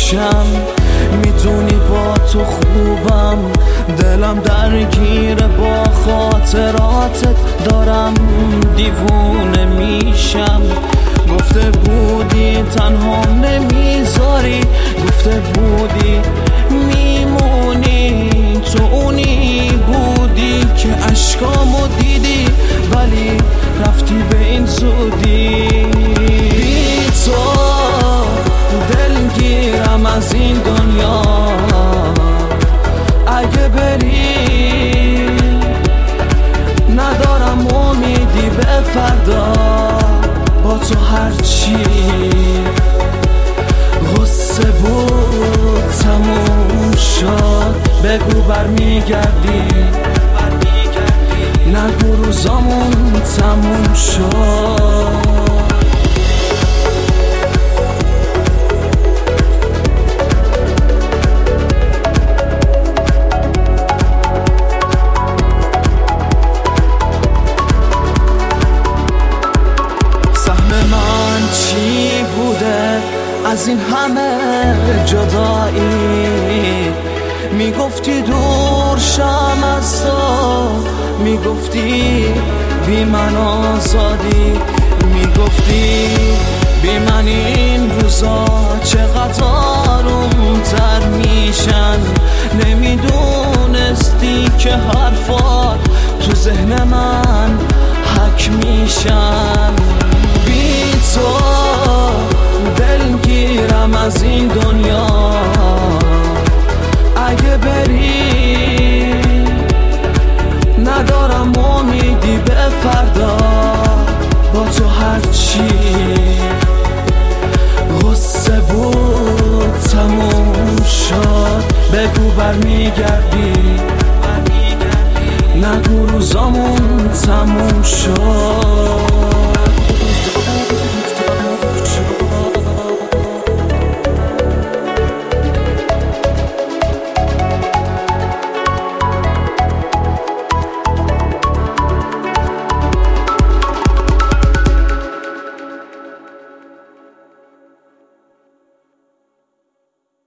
میشم. میدونی با تو خوبم، دلم درگیر با خاطراتت، دارم دیوونه میشم. گفته بودی تنها نمیذاری، گفته بودی میمونی، تو اونی بودی که اشکامو دیدی ولی رفتی به این زودی. بی تو دلگیرم از این دنیا، اگه بری ندارم امیدی به فردا. با تو هرچی غصه بود تموم شد، بگو برمیگردی، نگو روزامون تموم شد. از این همه جدایی میگفتی دور شم از تو، میگفتی بی من آزادی، میگفتی بی من این روزا چقدر آرومتر میشن. نمیدونستی که حرفات تو ذهن من حک میشن. بی تو دلگیرم از این دنیا، اگه بری ندارم امیدی به فردا. با تو هرچی